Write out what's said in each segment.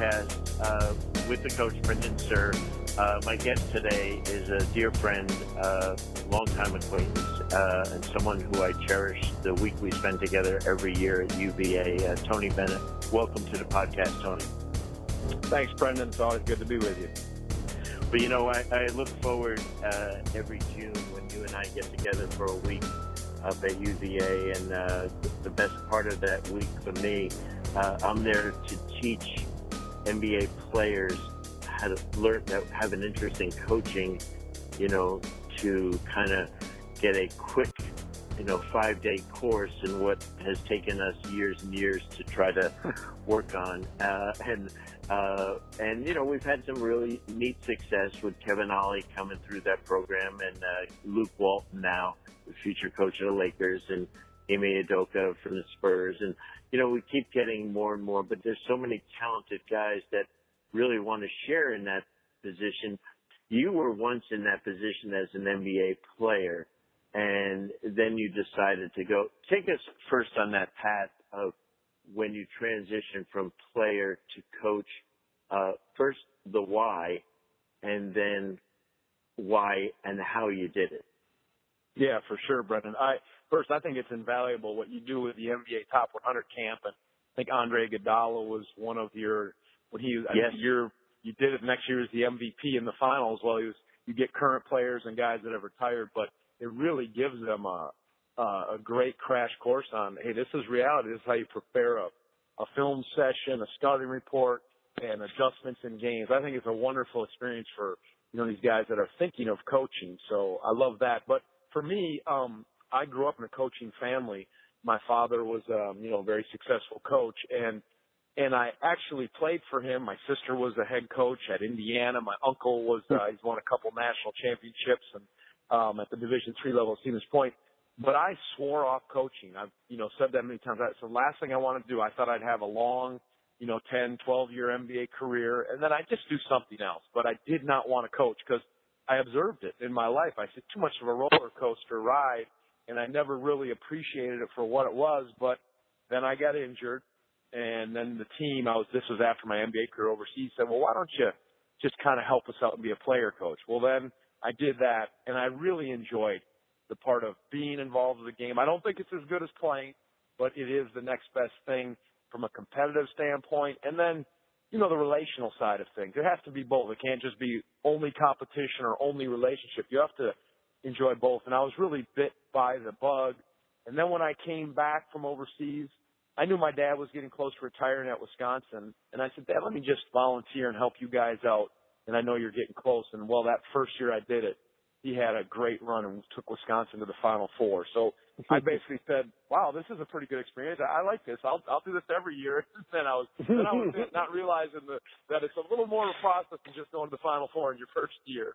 podcast with the coach, Brendan Suhr. My guest today is a dear friend, longtime acquaintance, and someone who I cherish the week we spend together every year at UVA, Tony Bennett. Welcome to the podcast, Tony. Thanks, Brendan. It's always good to be with you. But, I look forward every June when you and I get together for a week up at UVA, and the best part of that week for me, I'm there to teach NBA players how to learn, have an interest in coaching, to kind of get a quick, 5-day course in what has taken us years and years to try to work on. And we've had some really neat success with Kevin Ollie coming through that program, and Luke Walton now, the future coach of the Lakers, and Ime Udoka from the Spurs. And, we keep getting more and more, but there's so many talented guys that really want to share in that position. You were once in that position as an NBA player, and then you decided to go. Take us first on that path of when you transitioned from player to coach. First, the why, and then why and how you did it. Yeah, for sure, Brendan. I think it's invaluable what you do with the NBA Top 100 camp, and I think Andre Iguodala was one of your Yes. You did it next year as the MVP in the finals. Well, you get current players and guys that have retired, but it really gives them a great crash course on, hey, this is reality. This is how you prepare a film session, a scouting report, and adjustments in games. I think it's a wonderful experience for, these guys that are thinking of coaching. So I love that. But for me, I grew up in a coaching family. My father was, a very successful coach, and I actually played for him. My sister was a head coach at Indiana. My uncle was, he's won a couple national championships and, at the Division III level at Stevens Point. But I swore off coaching. I've, said that many times. That's the last thing I wanted to do. I thought I'd have a long, 10, 12-year NBA career, and then I'd just do something else. But I did not want to coach because I observed it in my life. I said, too much of a roller coaster ride, and I never really appreciated it for what it was. But then I got injured, and then the team, this was after my NBA career overseas, said, well, why don't you just kind of help us out and be a player coach? Well, then I did that, and I really enjoyed the part of being involved in the game. I don't think it's as good as playing, but it is the next best thing from a competitive standpoint. And then, the relational side of things. It has to be both. It can't just be only competition or only relationship. You have to enjoy both. And I was really bit by the bug. And then when I came back from overseas, I knew my dad was getting close to retiring at Wisconsin. And I said, Dad, let me just volunteer and help you guys out. And I know you're getting close. And, well, that first year I did it, he had a great run and took Wisconsin to the Final Four. So I basically said, wow, this is a pretty good experience. I like this. I'll do this every year. Then I was not realizing that it's a little more of a process than just going to the Final Four in your first year.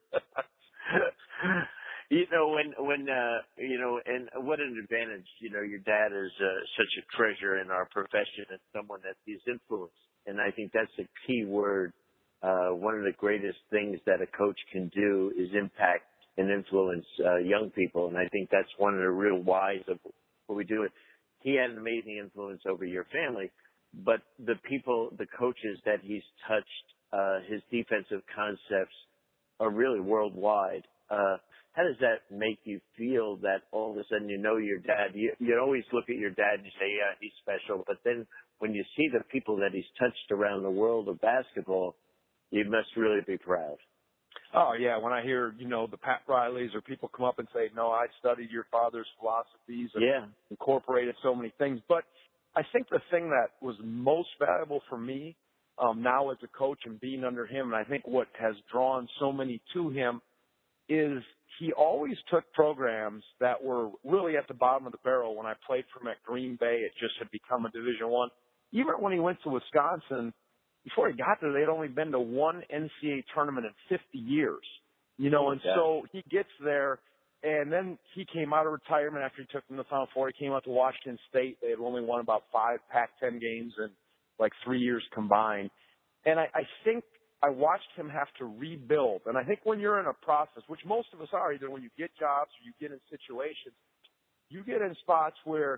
And what an advantage, your dad is such a treasure in our profession and someone that he's influenced. And I think that's a key word. One of the greatest things that a coach can do is impact and influence young people. And I think that's one of the real whys of what we do. He had an amazing influence over your family, but the people, the coaches that he's touched, his defensive concepts are really worldwide. How does that make you feel that all of a sudden your dad, you always look at your dad and you say, yeah, he's special. But then when you see the people that he's touched around the world of basketball, you must really be proud. Oh, yeah. When I hear, the Pat Rileys or people come up and say, no, I studied your father's philosophies and incorporated so many things. But I think the thing that was most valuable for me now as a coach and being under him, and I think what has drawn so many to him, is he always took programs that were really at the bottom of the barrel. When I played for him at Green Bay, it just had become a Division I. Even when he went to Wisconsin, before he got there, they had only been to one NCAA tournament in 50 years, and so he gets there, and then he came out of retirement after he took them to the Final Four. He came out to Washington State. They had only won about 5 Pac-10 games in 3 years combined. And I think I watched him have to rebuild. And I think when you're in a process, which most of us are, either when you get jobs or you get in situations, you get in spots where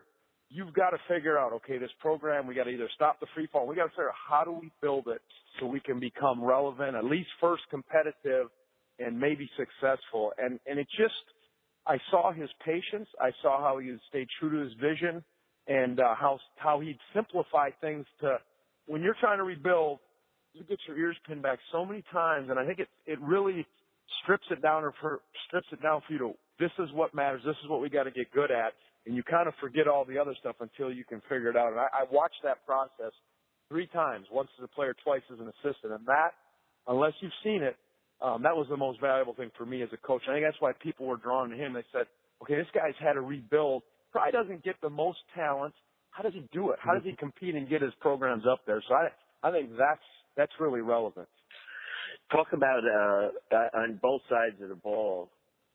you've got to figure out, okay, this program, we got to either stop the free fall. We got to figure out how do we build it so we can become relevant, at least first competitive and maybe successful. And it just, I saw his patience. I saw how he stayed true to his vision and how he'd simplify things to, when you're trying to rebuild, you get your ears pinned back so many times. And I think it really strips it down for you to, this is what matters. This is what we got to get good at. And you kind of forget all the other stuff until you can figure it out. And I watched that process 3 times, once as a player, twice as an assistant. And that, unless you've seen it, that was the most valuable thing for me as a coach. I think that's why people were drawn to him. They said, okay, this guy's had to rebuild. Probably doesn't get the most talent. How does he do it? How does he compete and get his programs up there? So I think that's really relevant. Talk about on both sides of the ball.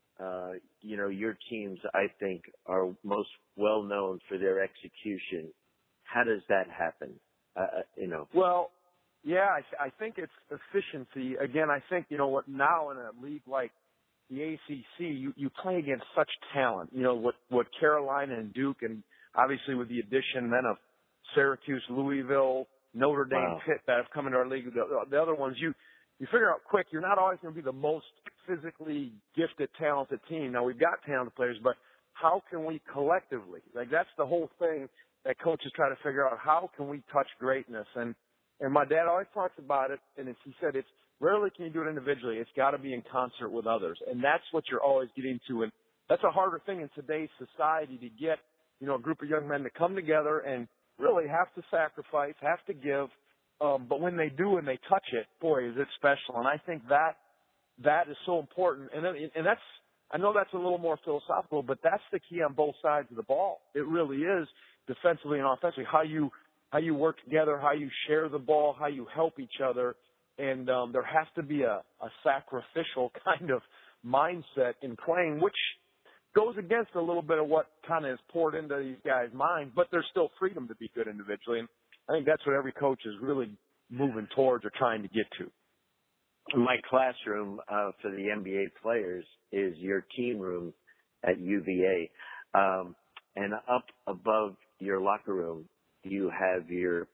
Your teams, I think, are most well known for their execution. How does that happen? Well, yeah, I think it's efficiency. Again, I think, now in a league like the ACC, you play against such talent. What Carolina and Duke, and obviously with the addition then of Syracuse, Louisville, Notre Dame, wow. Pitt that have come into our league. The other ones, you figure out quick, you're not always going to be the most physically gifted, talented team. Now, we've got talented players, but how can we collectively? That's the whole thing that coaches try to figure out. How can we touch greatness? And my dad always talks about it, and he said it's rarely can you do it individually. It's got to be in concert with others, and that's what you're always getting to. And that's a harder thing in today's society to get, a group of young men to come together and really have to sacrifice, have to give. But when they do and they touch it, boy, is it special. And I think that is so important. And that's, I know that's a little more philosophical, but that's the key on both sides of the ball. It really is, defensively and offensively, how you work together, how you share the ball, how you help each other. And there has to be a sacrificial kind of mindset in playing, which goes against a little bit of what kind of is poured into these guys' minds, but there's still freedom to be good individually. And I think that's what every coach is really moving towards or trying to get to. My classroom for the NBA players is your team room at UVA. And up above your locker room, you have your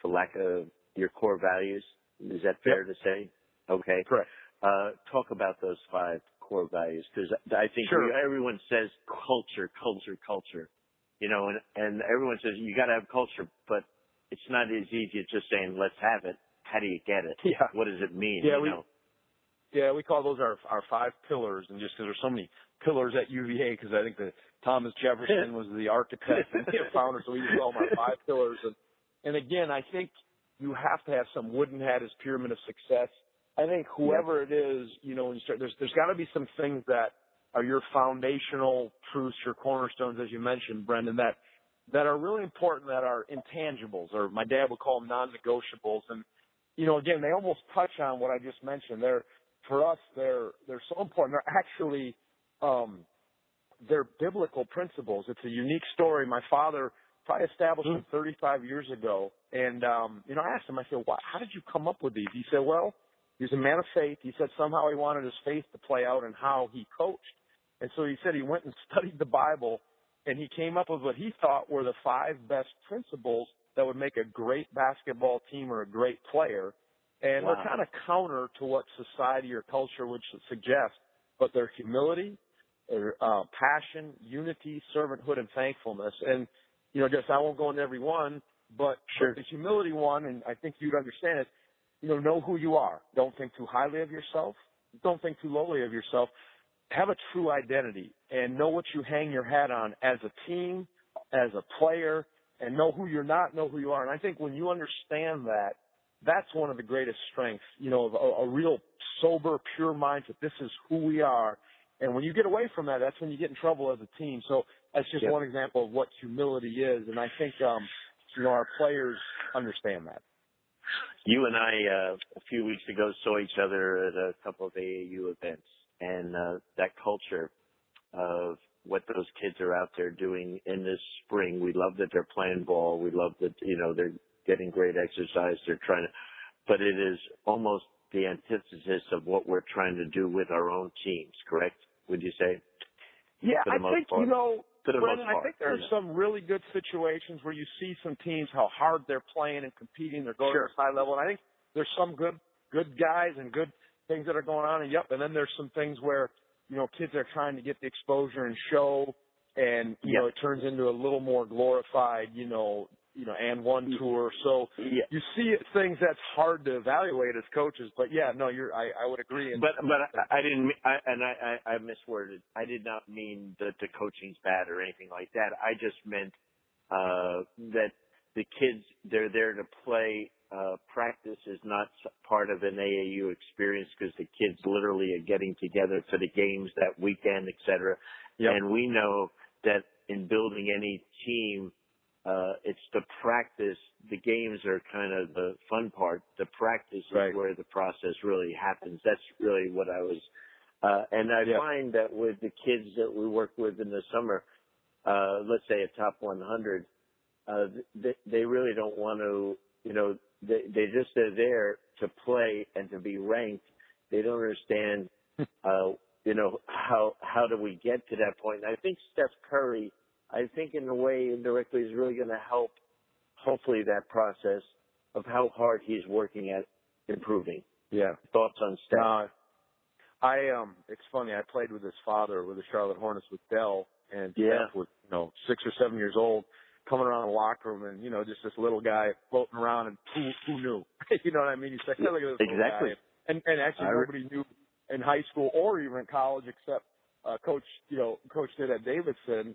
core values. Is that fair to say? Okay. Correct. Talk about those 5 core values, because I think everyone says culture, and everyone says you got to have culture, but it's not as easy as just saying, let's have it. How do you get it? Yeah. What does it mean? We call those our 5 pillars, and just because there's so many pillars at UVA, because I think that Thomas Jefferson was the architect and the founder, so we just call them our 5 pillars. And again, I think you have to have some Wooden had his pyramid of success. I think whoever it is, when you start, there's got to be some things that are your foundational truths, your cornerstones, as you mentioned, Brendan, that are really important, that are intangibles, or my dad would call them non-negotiables. And, again, they almost touch on what I just mentioned. For us, they're so important. They're actually, they're biblical principles. It's a unique story. My father probably established them 35 years ago. And, I asked him, I said, how did you come up with these? He said, well, he's a man of faith. He said somehow he wanted his faith to play out in how he coached. And so he said he went and studied the Bible, and he came up with what he thought were the 5 best principles that would make a great basketball team or a great player. And they're kind of counter to what society or culture would suggest, but they're humility, passion, unity, servanthood, and thankfulness. And, I won't go into every one, but the humility one, and I think you'd understand it, know who you are. Don't think too highly of yourself. Don't think too lowly of yourself. Have a true identity and know what you hang your hat on as a team, as a player, and know who you're not, know who you are. And I think when you understand that, that's one of the greatest strengths, of a real sober, pure mindset. This is who we are. And when you get away from that, that's when you get in trouble as a team. So that's just one example of what humility is. And I think, our players understand that. You and I, a few weeks ago, saw each other at a couple of AAU events, and that culture of what those kids are out there doing in this spring. We love that they're playing ball. We love that, they're getting great exercise. They're trying to, but it is almost the antithesis of what we're trying to do with our own teams, correct? Would you say? Yeah, I think, for the most Brandon, part. I think there are some really good situations where you see some teams how hard they're playing and competing. They're going to this high level, and I think there's some good guys and good things that are going on. And then there's some things where kids are trying to get the exposure and show, and it turns into a little more glorified, and one tour. So you see things that's hard to evaluate as coaches. But I would agree. But I didn't, I misworded. I did not mean that the coaching's bad or anything like that. I just meant that the kids, they're there to play. Practice is not part of an AAU experience because the kids literally are getting together for the games that weekend, et cetera. Yep. And we know that in building any team, it's the practice. The games are kind of the fun part. The practice is where the process really happens. That's really what I was. And I find that with the kids that we work with in the summer, let's say a top 100, they really don't want to, they just are there to play and to be ranked. They don't understand, how do we get to that point? And I think Steph Curry, in a way, indirectly, is really going to help, hopefully, that process of how hard he's working at improving. Yeah. Thoughts on Steph? It's funny. I played with his father with the Charlotte Hornets with Dell, and Steph was, 6 or 7 years old, coming around the locker room, and just this little guy floating around, and who knew? You know what I mean? He's like, look at this little guy. And actually, nobody knew in high school or even in college except Coach did at Davidson.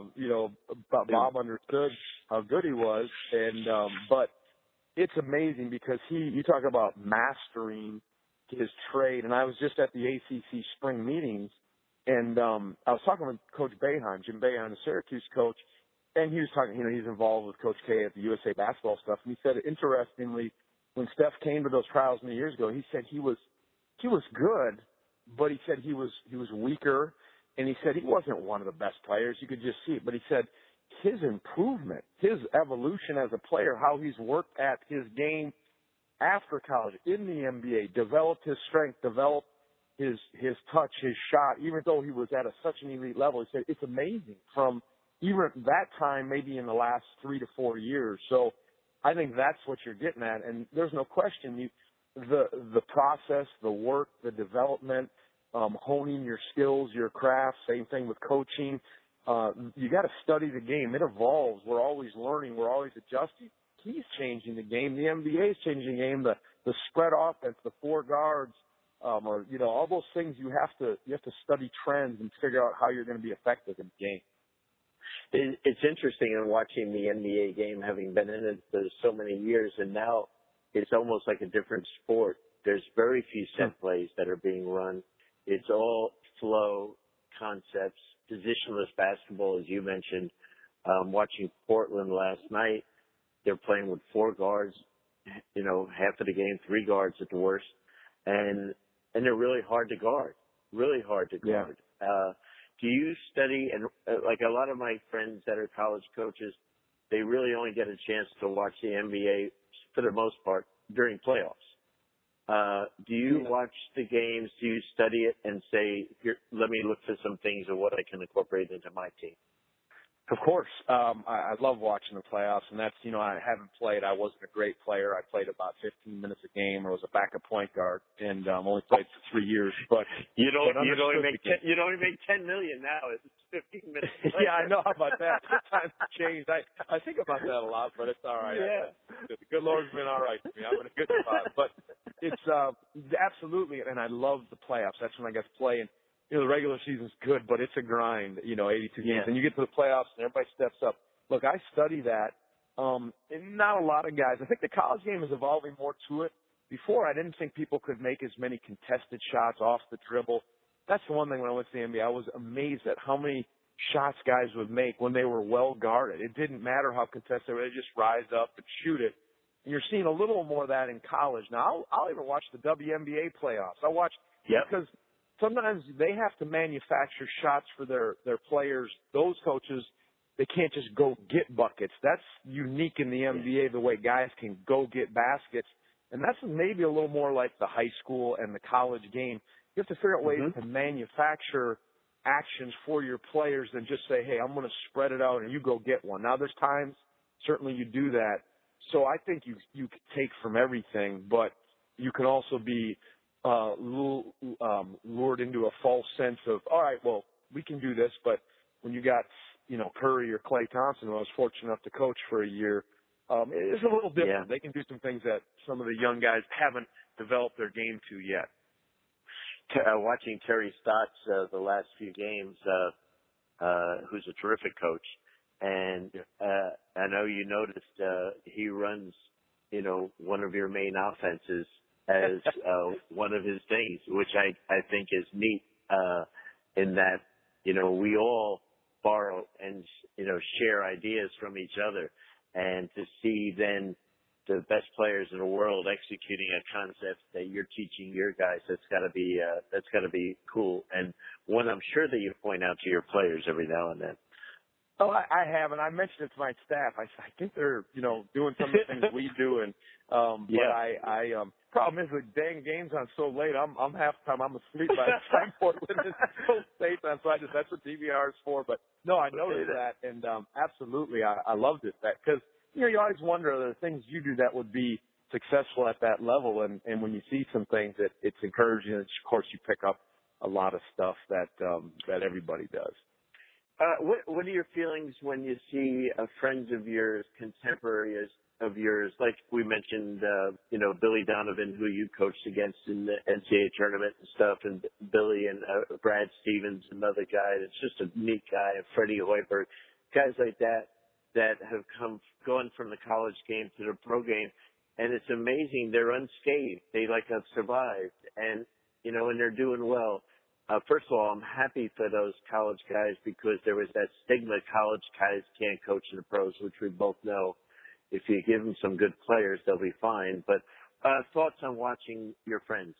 Bob understood how good he was, and but it's amazing because you talk about mastering his trade. And I was just at the ACC spring meetings, and I was talking with Coach Boeheim, Jim Boeheim, the Syracuse coach, and he was talking. He's involved with Coach K at the USA basketball stuff, and he said, interestingly, when Steph came to those trials many years ago, he said he was good, but he said he was weaker, and he said he wasn't one of the best players. You could just see it, but he said his improvement, his evolution as a player, how he's worked at his game after college in the NBA, developed his strength, developed his touch, his shot, even though he was at such an elite level. He said it's amazing from even at that time, maybe in the last 3 to 4 years. So I think that's what you're getting at, and there's no question. The process, the work, the development, honing your skills, your craft, same thing with coaching. You got to study the game. It evolves. We're always learning. We're always adjusting. He's changing the game. The NBA is changing the game. The spread offense, the four guards, all those things you have to study trends and figure out how you're going to be effective in the game. It's interesting in watching the NBA game, having been in it for so many years, and now it's almost like a different sport. There's very few set plays that are being run. It's all flow concepts, positionless basketball, as you mentioned. Watching Portland last night, they're playing with four guards, half of the game, three guards at the worst, and they're really hard to guard. Really hard to guard. Yeah. Do you study, and like a lot of my friends that are college coaches, they really only get a chance to watch the NBA for the most part during playoffs. Do you watch the games? Do you study it and say, here, let me look for some things of what I can incorporate into my team? Of course. I love watching the playoffs, and that's, I haven't played. I wasn't a great player. I played about 15 minutes a game, or was a backup point guard, and only played for 3 years. But you'd only make $10 million now. It's 15 minutes. Yeah, I know. How about that? Times have changed. I think about that a lot, but it's all right. Yeah. The good Lord's been all right to me. I'm in a good spot. But it's absolutely, and I love the playoffs. That's when I get to play. And the regular season's good, but it's a grind, 82 games. And you get to the playoffs and everybody steps up. Look, I study that. And not a lot of guys. I think the college game is evolving more to it. Before, I didn't think people could make as many contested shots off the dribble. That's the one thing when I went to the NBA. I was amazed at how many shots guys would make when they were well guarded. It didn't matter how contested they were. They just rise up and shoot it. And you're seeing a little more of that in college. Now, I'll even watch the WNBA playoffs. I watch because sometimes they have to manufacture shots for their players. Those coaches, they can't just go get buckets. That's unique in the NBA, the way guys can go get baskets. And that's maybe a little more like the high school and the college game. You have to figure out ways to manufacture actions for your players than just say, hey, I'm going to spread it out and you go get one. Now there's times certainly you do that. So I think you can take from everything, but you can also be lured into a false sense of, all right, well, we can do this, but when you got, Curry or Klay Thompson, who I was fortunate enough to coach for a year, it's a little different. Yeah. They can do some things that some of the young guys haven't developed their game to yet. Watching Terry Stotts the last few games, who's a terrific coach, and I know you noticed he runs, one of your main offenses as one of his things, which I think is neat in that, we all borrow and, share ideas from each other. And to see then the best players in the world executing a concept that you're teaching your guys, that's got to be cool. And one I'm sure that you point out to your players every now and then. Oh, I have, and I mentioned it to my staff. I think they're, doing some of the things we do, and but I problem is the dang game's on so late. I'm half the time I'm asleep by the time Portland is so safe on. So that's what DVR is for. But no, I noticed that, and absolutely, I loved it because you always wonder are there things you do that would be successful at that level, and when you see some things that it's encouraging. And of course, you pick up a lot of stuff that everybody does. What are your feelings when you see friends of yours, contemporaries of yours, like we mentioned, Billy Donovan, who you coached against in the NCAA tournament and stuff, and Billy and Brad Stevens, another guy that's just a neat guy, and Freddie Hoiberg, guys like that have gone from the college game to the pro game, and it's amazing they're unscathed. They have survived, and and they're doing well. First of all, I'm happy for those college guys because there was that stigma college guys can't coach in the pros, which we both know. If you give them some good players, they'll be fine. But thoughts on watching your friends?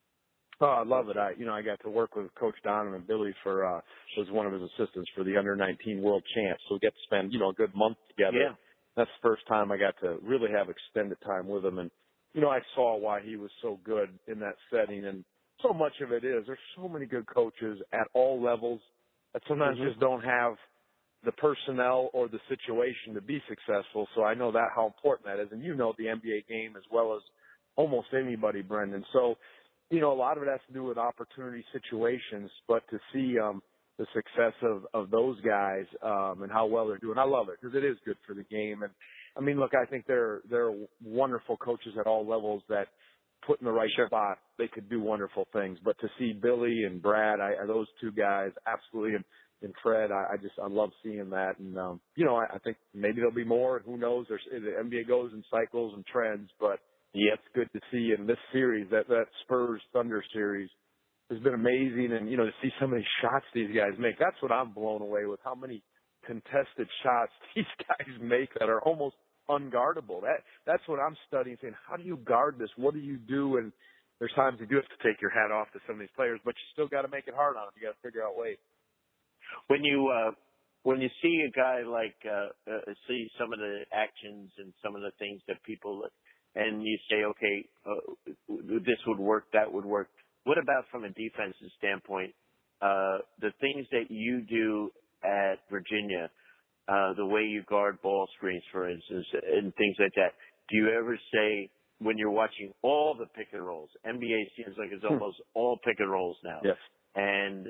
Oh, I love it. I got to work with Coach Donovan. Billy was one of his assistants for the under-19 world champs. So we get to spend, a good month together. Yeah. That's the first time I got to really have extended time with him. And, I saw why he was so good in that setting. And so much of it is there's so many good coaches at all levels that sometimes just don't have the personnel or the situation to be successful. So I know that how important that is. And the NBA game as well as almost anybody, Brendan. So, a lot of it has to do with opportunity situations, but to see the success of those guys and how well they're doing, I love it because it is good for the game. And I mean, look, I think they're wonderful coaches at all levels that put in the right spot, they could do wonderful things. But to see Billy and Brad, those two guys, absolutely, and Fred, I love seeing that. And, I think maybe there'll be more. Who knows? The NBA goes in cycles and trends, but it's good to see in this series, that Spurs Thunder series has been amazing. And, to see some of these shots these guys make, that's what I'm blown away with, how many contested shots these guys make that are almost unguardable. That's what I'm studying, saying, how do you guard this? What do you do? And there's times you do have to take your hat off to some of these players, but you still got to make it hard on them. You got to figure out ways. When you see a guy like see some of the actions and some of the things that people, and you say, okay, this would work, that would work. What about from a defensive standpoint? The things that you do at Virginia, the way you guard ball screens, for instance, and things like that. Do you ever say, when you're watching all the pick and rolls, NBA seems like it's almost all pick and rolls now. Yes. And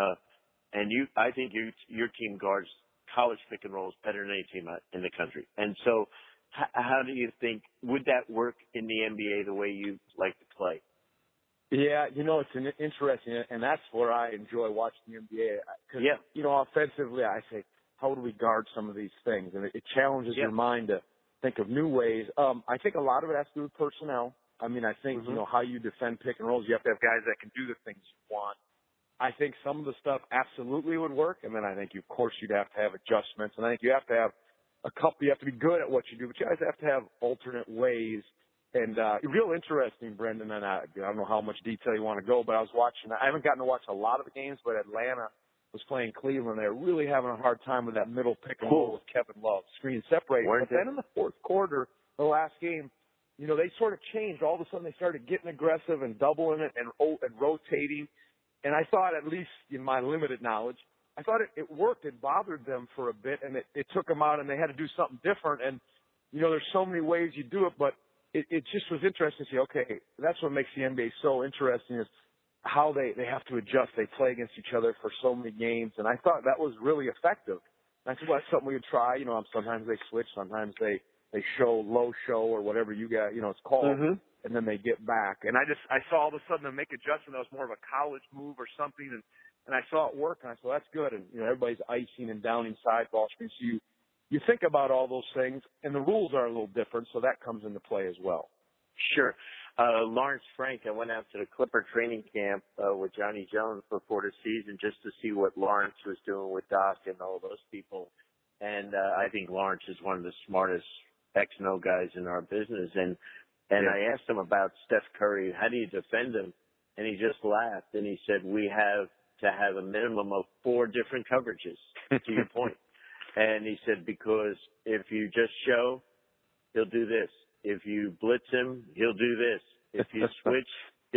I think your team guards college pick and rolls better than any team in the country. And so how do you think, would that work in the NBA the way you like to play? Yeah, it's interesting, and that's where I enjoy watching the NBA. Cause, offensively, I say, how do we guard some of these things? And it challenges your mind to think of new ways. I think a lot of it has to do with personnel. I mean, I think, how you defend pick and rolls, you have to have guys that can do the things you want. I think some of the stuff absolutely would work. And then I think, of course, you'd have to have adjustments. And I think you have to have you have to be good at what you do, but you guys have to have alternate ways. And real interesting, Brendan, and I don't know how much detail you want to go, but I haven't gotten to watch a lot of the games, but Atlanta was playing Cleveland. They're really having a hard time with that middle pick and roll with Kevin Love, screen separating. But then in the fourth quarter, the last game, they sort of changed. All of a sudden, they started getting aggressive and doubling it and rotating. And I thought, at least in my limited knowledge, I thought it worked. It bothered them for a bit, and it took them out, and they had to do something different. And, there's so many ways you do it, but it just was interesting to see, okay, that's what makes the NBA so interesting is how they have to adjust. They play against each other for so many games, and I thought that was really effective. And I said, well, that's something we would try. Sometimes they switch, sometimes they show low show or whatever you got, it's called, and then they get back. And I saw all of a sudden them make adjustment that was more of a college move or something, and I saw it work, and I said, well, that's good. And, everybody's icing and downing sideball screens. So you think about all those things, and the rules are a little different, so that comes into play as well. Sure. Lawrence Frank, I went out to the Clipper training camp with Johnny Jones before the season just to see what Lawrence was doing with Doc and all those people. And I think Lawrence is one of the smartest X&O guys in our business. And I asked him about Steph Curry. How do you defend him? And he just laughed, and he said, we have to have a minimum of 4 different coverages, to your point. And he said, because if you just show, he'll do this. If you blitz him, he'll do this. If you switch,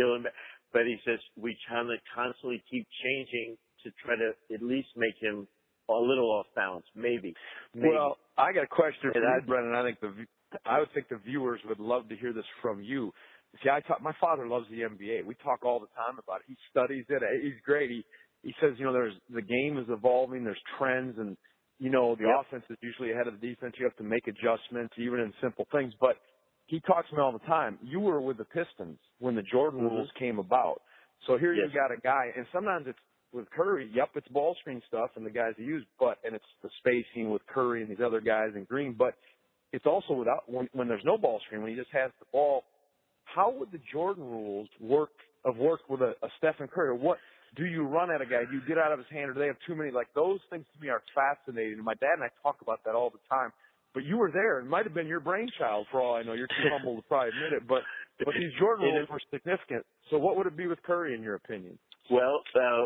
but he says, we try to constantly keep changing to try to at least make him a little off balance, maybe. Well, I got a question for you, Brennan. I would think the viewers would love to hear this from you. See, my father loves the NBA. We talk all the time about it. He studies it. He's great. He says, the game is evolving. There's trends, and the offense is usually ahead of the defense. You have to make adjustments, even in simple things. But he talks to me all the time. You were with the Pistons when the Jordan rules came about. So here you got a guy, and sometimes it's with Curry. Yep, it's ball screen stuff and the guys he used, and it's the spacing with Curry and these other guys in Green. But it's also when there's no ball screen, when he just has the ball. How would the Jordan rules work with a Stephen Curry? Or what do you run at a guy? Do you get out of his hand, or do they have too many? Like, those things to me are fascinating. And my dad and I talk about that all the time. But you were there. It might have been your brainchild, for all I know. You're too humble to probably admit it. But these Jordan rules were significant. So what would it be with Curry, in your opinion? Well,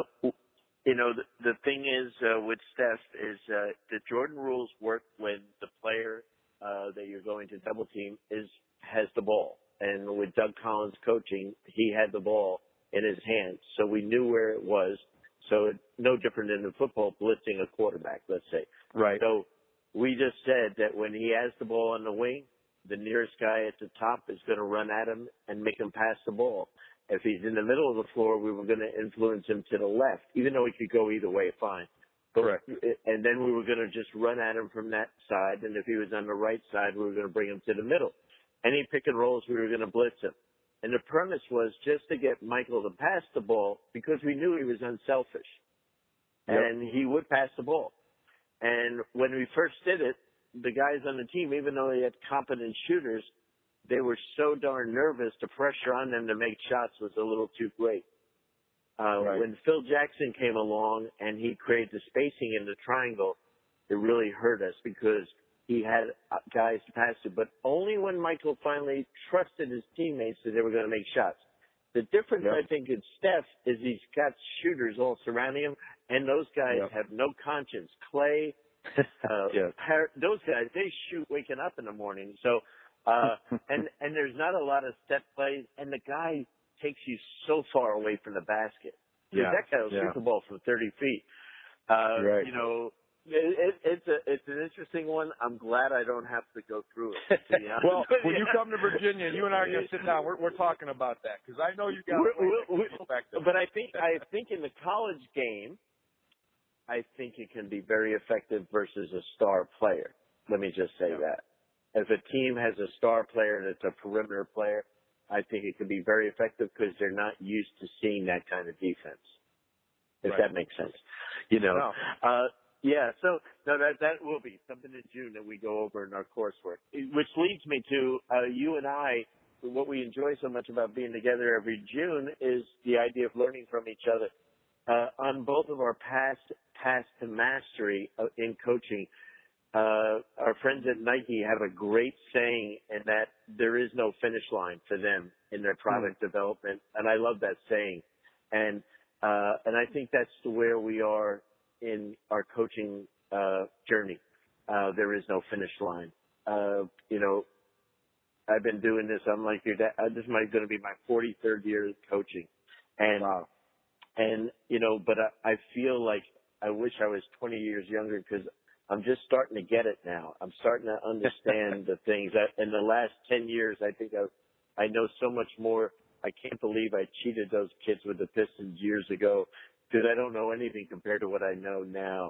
the thing is with Steph is the Jordan rules work when the player that you're going to double team has the ball. And with Doug Collins coaching, he had the ball in his hands, so we knew where it was. So no different than in football blitzing a quarterback, let's say. Right. So we just said that when he has the ball on the wing, the nearest guy at the top is going to run at him and make him pass the ball. If he's in the middle of the floor, we were going to influence him to the left, even though he could go either way, fine. Correct. And then we were going to just run at him from that side, and if he was on the right side, we were going to bring him to the middle. Any pick and rolls, we were going to blitz him. And the premise was just to get Michael to pass the ball because we knew he was unselfish. Yep. And he would pass the ball. And when we first did it, the guys on the team, even though they had competent shooters, they were so darn nervous, the pressure on them to make shots was a little too great. Right. When Phil Jackson came along and he created the spacing in the triangle, it really hurt us because he had guys to pass to, but only when Michael finally trusted his teammates that they were going to make shots. The difference, I think, in Steph is he's got shooters all surrounding him, and those guys have no conscience. Clay, those guys, they shoot waking up in the morning. So, and there's not a lot of step plays, and the guy takes you so far away from the basket. That guy will shoot the ball from 30 feet. Right. It's an interesting one. I'm glad I don't have to go through it. Well, when you come to Virginia, you and I are going to sit down. We're talking about that because I know you got. But I think in the college game, I think it can be very effective versus a star player. Let me just say that. If a team has a star player and it's a perimeter player, I think it can be very effective because they're not used to seeing that kind of defense. If that makes sense, so that will be something in June that we go over in our coursework, which leads me to you and I. What we enjoy so much about being together every June is the idea of learning from each other. On both of our path to mastery in coaching, our friends at Nike have a great saying in that there is no finish line for them in their product development, and I love that saying. And I think that's where we are in our coaching journey. There is no finish line. I've been doing this. I'm like your dad. This is going to be my 43rd year of coaching, and And, but I feel like I wish I was 20 years younger because I'm just starting to get it now. I'm starting to understand the things that in the last 10 years, I think I know so much more. I can't believe I cheated those kids with the Pistons years ago because I don't know anything compared to what I know now.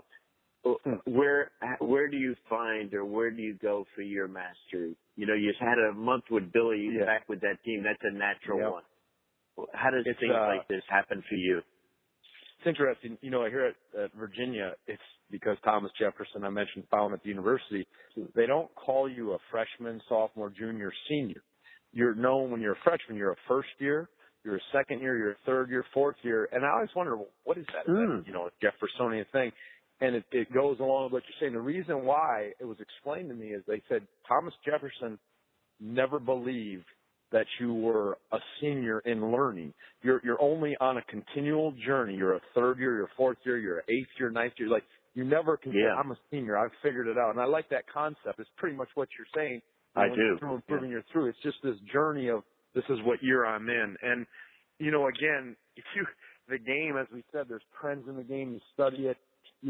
Where do you find or where do you go for your mastery? You had a month with Billy back with that team. That's a natural one. How does things like this happen for you? It's interesting. Here at Virginia, it's because Thomas Jefferson, I mentioned, found at the university, they don't call you a freshman, sophomore, junior, senior. You're known when you're a freshman, you're a first year, you're a second year, you're a third year, fourth year. And I always wonder, well, what is that? A Jeffersonian thing. And it goes along with what you're saying. The reason why it was explained to me is they said Thomas Jefferson never believed that you were a senior in learning. You're only on a continual journey. You're a third year, you're a fourth year, you're an eighth year, ninth year. Like you never can say, I'm a senior. I've figured it out. And I like that concept. It's pretty much what you're saying. I do. Through improving you're through. It's just this journey of this is what year I'm in. And, again, the game, as we said, there's trends in the game. You study it.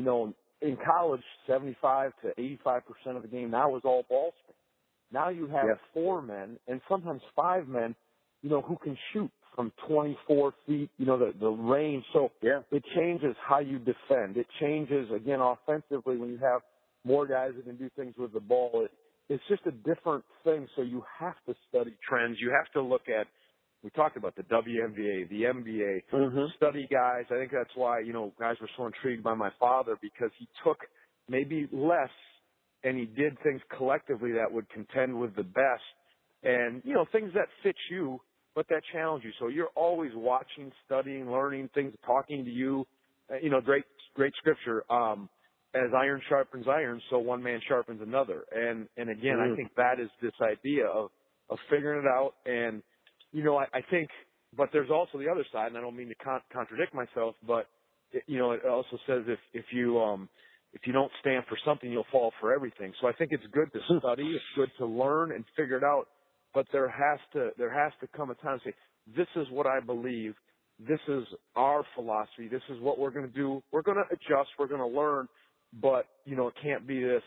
In college, 75 to 85% of the game now is all ball screen. Now you have 4 men and sometimes 5 men, who can shoot from 24 feet, the range. So it changes how you defend. It changes, again, offensively when you have more guys that can do things with the ball. It's just a different thing. So you have to study trends. You have to look at, we talked about the WNBA, the NBA, study guys. I think that's why, guys were so intrigued by my father because he took maybe less and he did things collectively that would contend with the best and, things that fit you, but that challenge you. So you're always watching, studying, learning things, talking to you, great scripture. As iron sharpens iron, so one man sharpens another. And again, I think that is this idea of figuring it out. And, I think, but there's also the other side, and I don't mean to contradict myself, but, it also says if you don't stand for something, you'll fall for everything. So I think it's good to study, it's good to learn and figure it out, but there has to come a time to say, this is what I believe, this is our philosophy, this is what we're going to do, we're going to adjust, we're going to learn, but, it can't be this,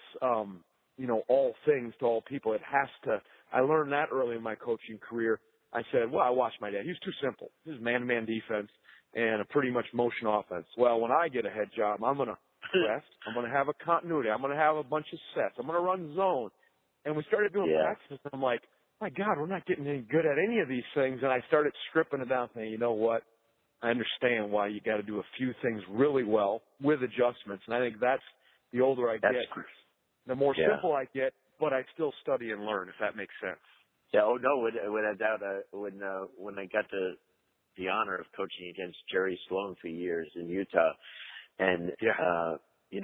all things to all people. It has to, I learned that early in my coaching career. I said, I watched my dad. He was too simple. He was man-to-man defense and a pretty much motion offense. Well, when I get a head job, I'm going to press. I'm going to have a continuity. I'm going to have a bunch of sets. I'm going to run zone. And we started doing practices, and I'm like, my God, we're not getting any good at any of these things. And I started stripping it down, saying, you know what? I understand why you got to do a few things really well with adjustments. And I think that's the older I get, the more simple I get, but I still study and learn, if that makes sense. Yeah, without doubt, when I got the honor of coaching against Jerry Sloan for years in Utah, and he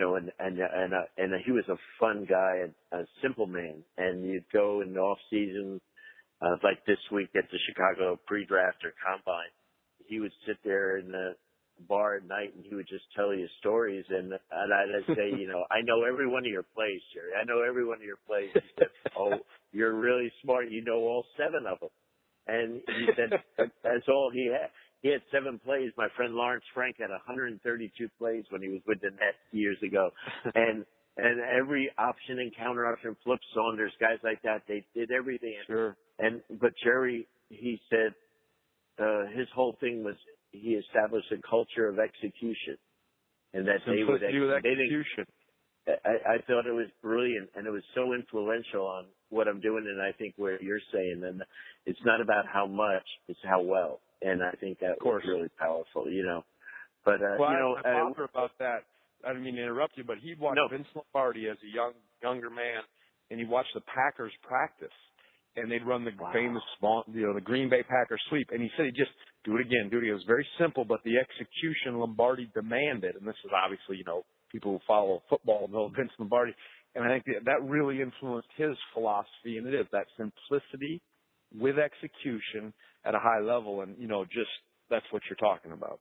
was a fun guy, a simple man, and you'd go in the off season, like this week at the Chicago pre-draft or combine, he would sit there in the bar at night and he would just tell you stories, and I'd say, I know every one of your plays, Jerry. I know every one of your plays. He said, oh, you're really smart. You know all 7 of them. And he said that's all he had. He had 7 plays. My friend Lawrence Frank had 132 plays when he was with the Nets years ago. And every option and counter option, Flip Saunders, guys like that, they did everything. Sure. But Jerry, he said, his whole thing was he established a culture of execution, and that they would execution. I thought it was brilliant, and it was so influential on what I'm doing, and I think what you're saying, and it's not about how much, it's how well, and I think that was really powerful, But, my father about that, I didn't mean to interrupt you, but he watched Vince Lombardi as a younger man, and he watched the Packers practice. And they'd run the famous, the Green Bay Packers sweep. And he said he'd just do it again, It was very simple, but the execution Lombardi demanded. And this is obviously, people who follow football know Vince Lombardi. And I think that really influenced his philosophy. And it is that simplicity with execution at a high level. And, just that's what you're talking about.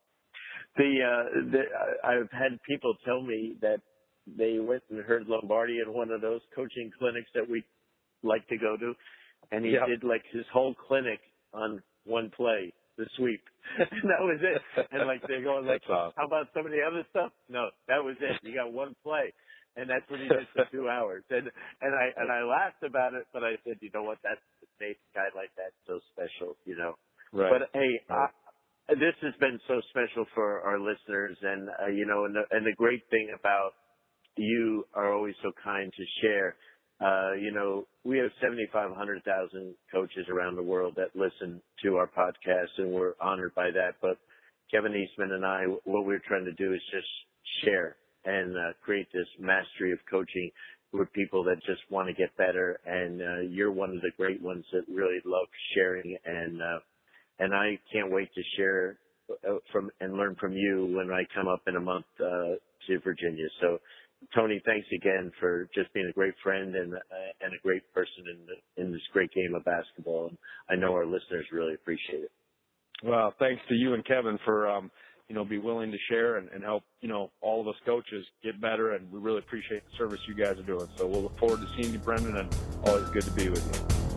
I've had people tell me that they went and heard Lombardi at one of those coaching clinics that we like to go to. And he did like his whole clinic on one play. the sweep. And that was it. And like they're going like, awesome. how about some of the other stuff? No, that was it. You got one play. And that's what he did for 2 hours. And I laughed about it, but I said, you know what, that's a guy like that's so special, you know. Right. But hey, this has been so special for our listeners, and you know, and the great thing about you are always so kind to share. You know, we have 1,000 coaches around the world that listen to our podcast, and we're honored by that. But Kevin Eastman and I, what we're trying to do is just share and create this mastery of coaching with people that just want to get better. And you're one of the great ones that really love sharing, and I can't wait to share from and learn from you when I come up in a month to Virginia. So, Tony, thanks again for just being a great friend and a great person in this great game of basketball. And I know our listeners really appreciate it. Well, thanks to you and Kevin for you know, be willing to share and help, you know, all of us coaches get better, and we really appreciate the service you guys are doing. So we'll look forward to seeing you, Brendan, and always good to be with you.